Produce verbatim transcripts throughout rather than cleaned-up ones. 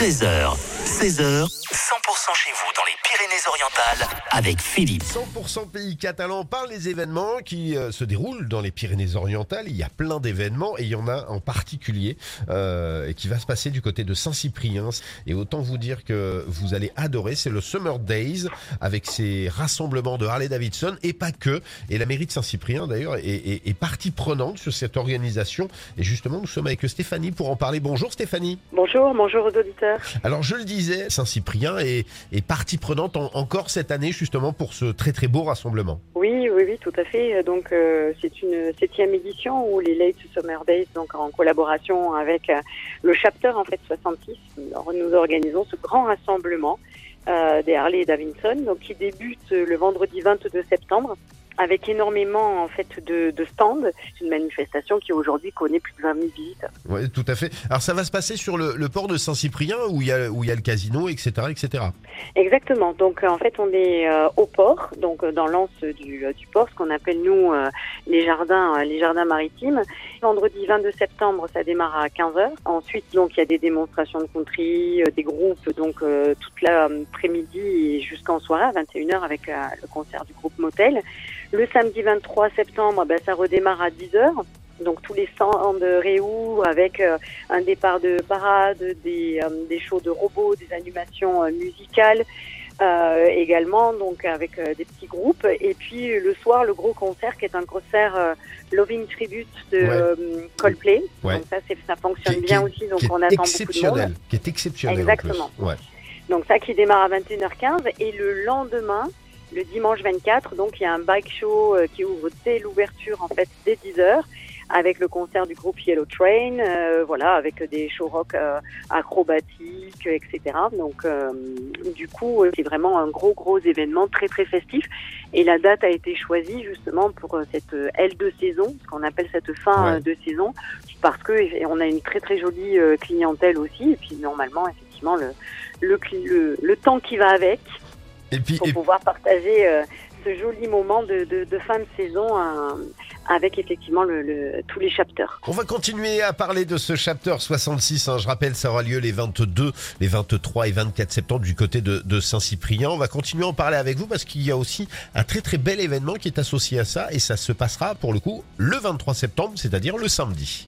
treize heures, seize heures, cent pour cent chez vous dans les Pyrénées-Orientales avec Philippe. cent pour cent pays catalan, on parle des événements qui euh, se déroulent dans les Pyrénées-Orientales. Il y a plein d'événements et il y en a en particulier euh, qui va se passer du côté de Saint-Cyprien. Et autant vous dire que vous allez adorer, c'est le Summer Days avec ses rassemblements de Harley-Davidson et pas que. Et la mairie de Saint-Cyprien d'ailleurs est, est, est partie prenante sur cette organisation. Et justement, nous sommes avec Stéphanie pour en parler. Bonjour Stéphanie. Bonjour, bonjour aux auditeurs. Alors je le disais, Saint-Cyprien est, est partie prenante en, encore cette année justement pour ce très très beau rassemblement. Oui, oui, oui, tout à fait. Donc euh, c'est une septième édition où les Late Summer Days, donc en collaboration avec euh, le chapter en fait soixante-six, alors, nous organisons ce grand rassemblement euh, des Harley-Davidson, donc qui débute le vendredi vingt-deux septembre. Avec énormément en fait de, de stands. C'est une manifestation qui aujourd'hui connaît plus de vingt mille visiteurs. Oui, tout à fait. Alors ça va se passer sur le, le port de Saint-Cyprien où il y a où il y a le casino, et cetera, et cetera. Exactement. Donc en fait on est euh, au port, donc dans l'anse du, du port, ce qu'on appelle nous euh, les jardins, euh, les jardins maritimes. Vendredi vingt-deux septembre, ça démarre à quinze heures. Ensuite donc il y a des démonstrations de country, euh, des groupes donc euh, toute l'après-midi et jusqu'en soirée à vingt et une heures avec euh, le concert du groupe Motel. Le samedi vingt-trois septembre, ben, ça redémarre à dix heures. Donc tous les stands de Réou avec euh, un départ de parade, des, euh, des shows de robots, des animations euh, musicales euh, également, donc avec euh, des petits groupes. Et puis le soir, le gros concert qui est un concert euh, Loving Tribute de Ouais. euh, Coldplay. Ouais. Donc ça, c'est, ça fonctionne Qui- bien qui- aussi, donc qui est on attend beaucoup de exceptionnel, monde. qui est exceptionnel. Exactement. En plus. Ouais. Donc ça qui démarre à vingt et une heures quinze et le lendemain, le dimanche vingt-quatre, donc il y a un bike show euh, qui ouvre dès l'ouverture en fait dès dix heures avec le concert du groupe Yellow Train, euh, voilà, avec des shows rock euh, acrobatiques, et cetera. Donc euh, du coup euh, c'est vraiment un gros gros événement très très festif et la date a été choisie justement pour euh, cette euh, L deux saison, ce qu'on appelle cette fin Ouais. euh, de saison, parce que et on a une très très jolie euh, clientèle aussi et puis normalement effectivement le le, cli- le, le temps qui va avec. Et puis Pour et- pouvoir partager euh, ce joli moment de, de, de fin de saison euh, avec effectivement le, le, tous les chapters. on va continuer à parler de ce chapter soixante-six. Hein. Je rappelle, ça aura lieu les vingt-deux, les vingt-trois et vingt-quatre septembre du côté de, de Saint-Cyprien. On va continuer à en parler avec vous parce qu'il y a aussi un très très bel événement qui est associé à ça et ça se passera pour le coup le vingt-trois septembre, c'est-à-dire le samedi.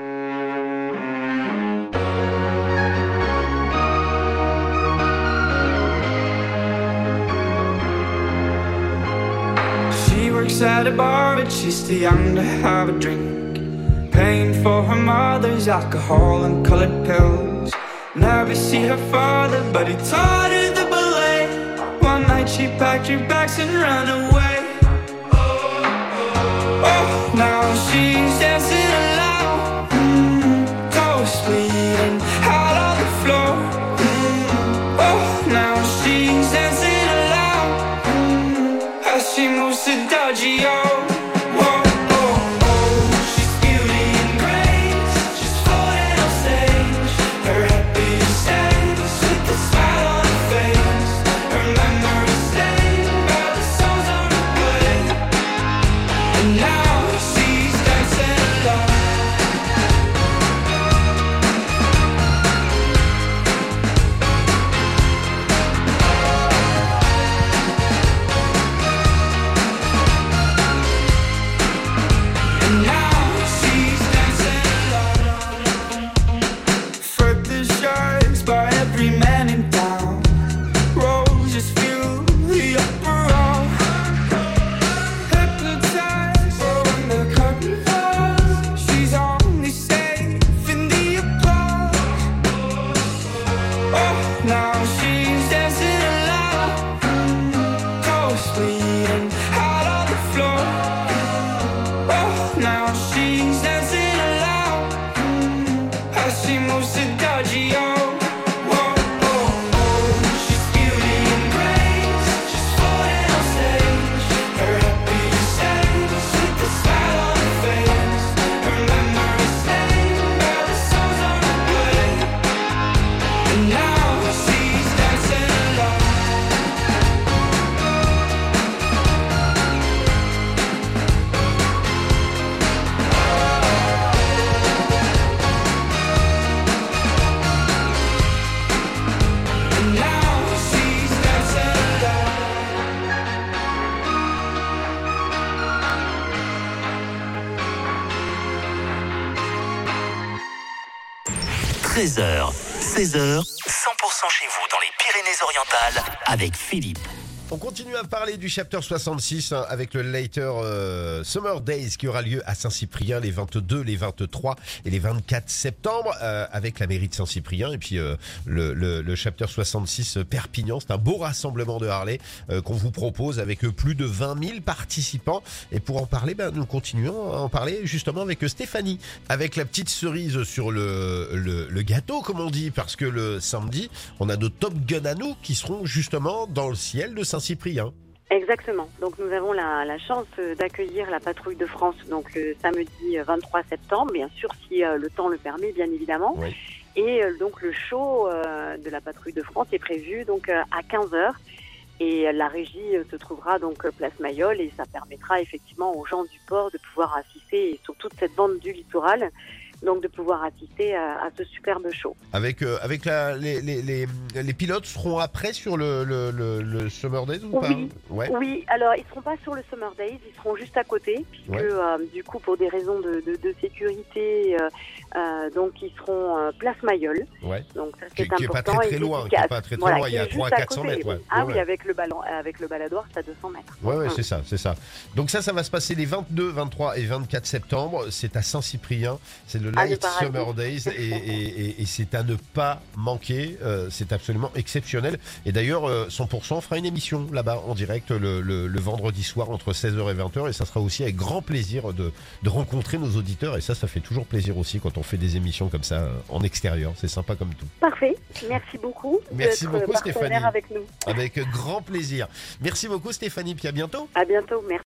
She works at a bar, but she's too young to have a drink. Paying for her mother's alcohol and colored pills. Never see her father, but he taught her the ballet. One night she packed her bags and ran away. Oh, now she's dancing alone, mm, toes bleeding out on the floor. Mm, oh, now she's dancing alone, mm, as she moves to dodgy oh. Whoa, oh, oh, she's beauty and grace. She's floating on stage, her happy stays with a smile on her face. Her memories stay by the songs on replay. And now she's dancing alone. And now she's dancing alone. Further shots by every man in town. Roses fill the upper hall. Hypnotized when the curtain falls. She's only safe in the applause. Oh, now she's dancing alone. Toes bleeding out on the floor. Oh, now she's dancing alone as she moves to dodgy oh. Whoa, oh, oh, she's beauty and grace. She's floating on stage, her happy stays with a smile on her face. Her memories stay by the songs on replay. And now she's dancing alone. treize heures, seize heures, cent pour cent chez vous dans les Pyrénées-Orientales avec Philippe. On continue à parler du Chapter soixante-six hein, avec le Later euh, Summer Days qui aura lieu à Saint-Cyprien les vingt-deux, les vingt-trois et les vingt-quatre septembre euh, avec la mairie de Saint-Cyprien et puis euh, le, le, le Chapter soixante-six Perpignan. C'est un beau rassemblement de Harley euh, qu'on vous propose avec plus de vingt mille participants. Et pour en parler, ben, nous continuons à en parler justement avec Stéphanie, avec la petite cerise sur le, le, le gâteau comme on dit, parce que le samedi, on a nos Top Gun à nous qui seront justement dans le ciel de Saint-Cyprien. Exactement. Donc nous avons la, la chance d'accueillir la patrouille de France donc le samedi vingt-trois septembre, bien sûr si euh, le temps le permet, bien évidemment. Oui. Et euh, donc le show euh, de la patrouille de France est prévu donc euh, à quinze heures. Et la régie se trouvera donc place Mayol et ça permettra effectivement aux gens du port de pouvoir assister, et sur toute cette bande du littoral, donc de pouvoir assister à, à ce superbe show. Avec, euh, avec la, les, les, les, les pilotes seront après sur le, le, le, le Summer Days ou oui. pas? Ouais. Oui, alors ils ne seront pas sur le Summer Days, ils seront juste à côté, puisque ouais. euh, du coup pour des raisons de, de, de sécurité, euh, euh, donc ils seront euh, place Mayol. Ouais. Donc ça Qui, c'est qui important. est pas très très loin, qui est pas très très voilà, loin, il y a trois à quatre cents mètres. Ouais. Ah ouais, oui, ouais. avec le ballon, avec le baladoir, c'est à deux cents mètres. Ouais, ouais, hum. c'est ça, c'est ça. Donc ça, ça va se passer les vingt-deux, vingt-trois et vingt-quatre septembre. C'est à Saint-Cyprien. C'est le Light Summer Days et, et, et, et c'est à ne pas manquer. Euh, c'est absolument exceptionnel. Et d'ailleurs, euh, cent pour cent fera une émission là-bas en direct le, le, le vendredi soir entre seize heures et vingt heures. Et ça sera aussi avec grand plaisir de, de rencontrer nos auditeurs. Et ça, ça fait toujours plaisir aussi quand on fait des émissions comme ça euh, en extérieur. C'est sympa comme tout. Parfait. Merci beaucoup. Merci d'être beaucoup partenaire Stéphanie. avec nous. Avec grand plaisir. Merci beaucoup Stéphanie. Puis à bientôt. À bientôt. Merci.